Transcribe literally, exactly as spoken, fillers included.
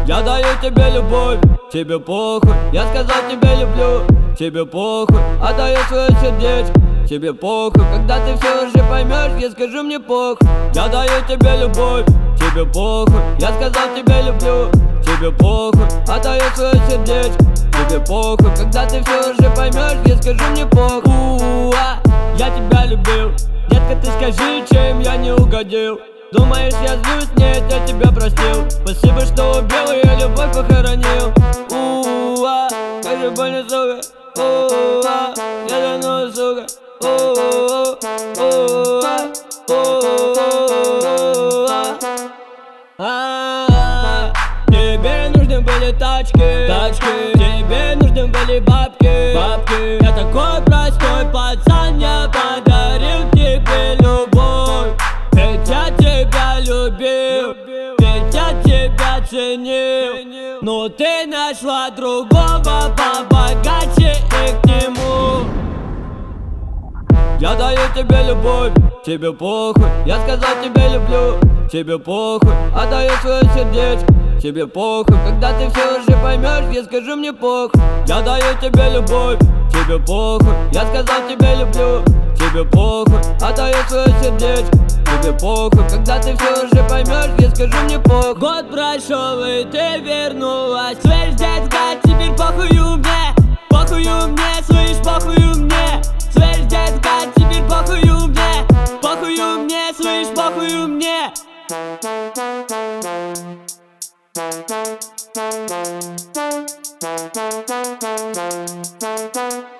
Я даю тебе любовь, тебе похуй. Я сказал тебе люблю, тебе похуй. Отдаю свое сердечко, тебе похуй. Когда ты все уже поймешь, я скажу мне похуй. Я даю тебе любовь, тебе похуй. Я сказал тебе люблю, тебе похуй. Отдаю свое сердечко, тебе похуй. Когда ты все уже поймешь, я скажу мне похуй. У-у-а, я тебя любил. Детка, ты скажи, чем я не угодил. Думаешь, я злюсь? Нет, я тебя простил. Спасибо, что убил, я любовь похоронил. У-у-а, как же больно, сука. У-у-а, я давно, сука. У-у-а, у-у-а, у-у-а. А-а-а. Тебе нужны были тачки, тачки. Тебе нужны были бабки, бабки. Я такой простой пацан, я подарил тебе любовь. Ведь я тебя любил, ведь я тебя ценил. Но ты нашла другого побогаче и к нему. Я даю тебе любовь, тебе похуй. Я сказал тебе люблю, тебе похуй. Отдаю свое сердечко, тебе похуй. Когда ты все уже поймешь, я скажу мне похуй. Я даю тебе любовь, тебе похуй. Я сказал тебе люблю, тебе похуй. Отдаю свое сердечко, тебе похуй. Когда ты все уже поймешь, я скажу мне похуй. Год прошел и ты вернулась. Слышь, детка, теперь похую мне. Похую мне, слышь, похую мне. Слышь, детка, теперь похую мне. Похую мне, слышь, похую мне. Thank you.